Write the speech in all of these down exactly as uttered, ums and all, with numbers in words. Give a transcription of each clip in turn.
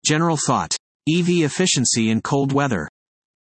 General thought. E V efficiency in cold weather.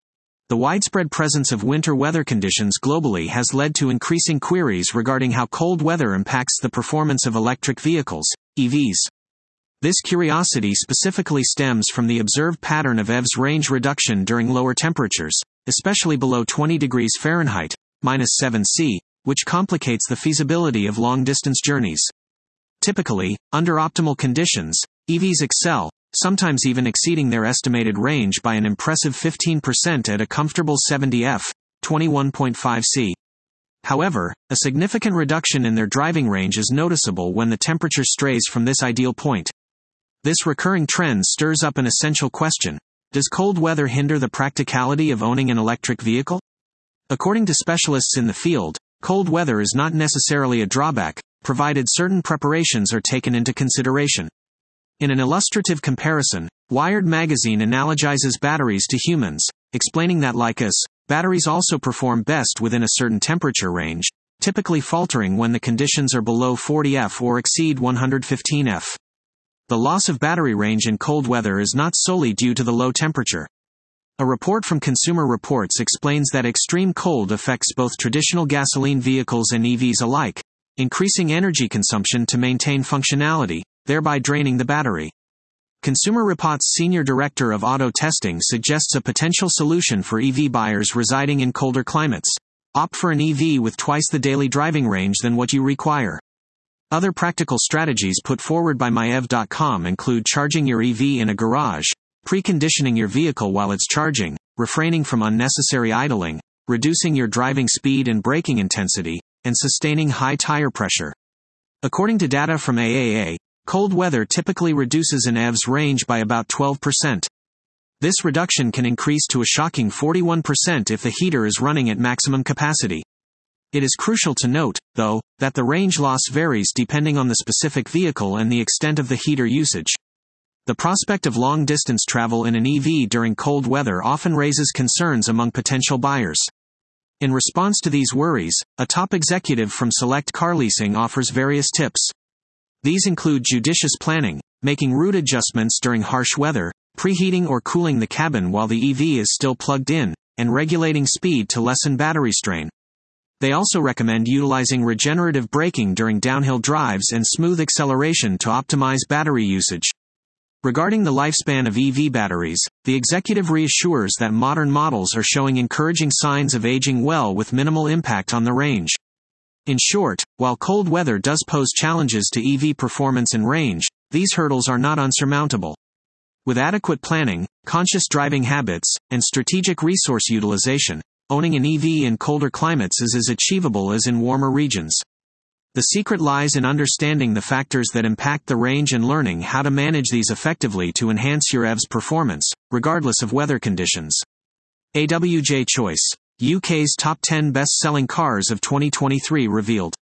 The widespread presence of winter weather conditions globally has led to increasing queries regarding how cold weather impacts the performance of electric vehicles, E Vs. This curiosity specifically stems from the observed pattern of E Vs range reduction during lower temperatures, especially below twenty degrees Fahrenheit, minus seven C, which complicates the feasibility of long-distance journeys. Typically, under optimal conditions, E Vs excel, sometimes even exceeding their estimated range by an impressive fifteen percent at a comfortable seventy F, twenty-one point five C. However, a significant reduction in their driving range is noticeable when the temperature strays from this ideal point. This recurring trend stirs up an essential question. Does cold weather hinder the practicality of owning an electric vehicle? According to specialists in the field, cold weather is not necessarily a drawback, provided certain preparations are taken into consideration. In an illustrative comparison, Wired magazine analogizes batteries to humans, explaining that like us, batteries also perform best within a certain temperature range, typically faltering when the conditions are below forty F or exceed one hundred fifteen F. The loss of battery range in cold weather is not solely due to the low temperature. A report from Consumer Reports explains that extreme cold affects both traditional gasoline vehicles and E Vs alike, increasing energy consumption to maintain functionality, thereby draining the battery. Consumer Reports' Senior Director of Auto Testing suggests a potential solution for E V buyers residing in colder climates. Opt for an E V with twice the daily driving range than what you require. Other practical strategies put forward by my E V dot com include charging your E V in a garage, preconditioning your vehicle while it's charging, refraining from unnecessary idling, reducing your driving speed and braking intensity, and sustaining high tire pressure. According to data from A A A, cold weather typically reduces an E V's range by about twelve percent. This reduction can increase to a shocking forty-one percent if the heater is running at maximum capacity. It is crucial to note, though, that the range loss varies depending on the specific vehicle and the extent of the heater usage. The prospect of long-distance travel in an E V during cold weather often raises concerns among potential buyers. In response to these worries, a top executive from Select Car Leasing offers various tips. These include judicious planning, making route adjustments during harsh weather, preheating or cooling the cabin while the E V is still plugged in, and regulating speed to lessen battery strain. They also recommend utilizing regenerative braking during downhill drives and smooth acceleration to optimize battery usage. Regarding the lifespan of E V batteries, the executive reassures that modern models are showing encouraging signs of aging well with minimal impact on the range. In short, while cold weather does pose challenges to E V performance and range, these hurdles are not unsurmountable. With adequate planning, conscious driving habits, and strategic resource utilization, owning an E V in colder climates is as achievable as in warmer regions. The secret lies in understanding the factors that impact the range and learning how to manage these effectively to enhance your E V's performance, regardless of weather conditions. A W J Choice. U K's top ten best-selling cars of twenty twenty-three revealed.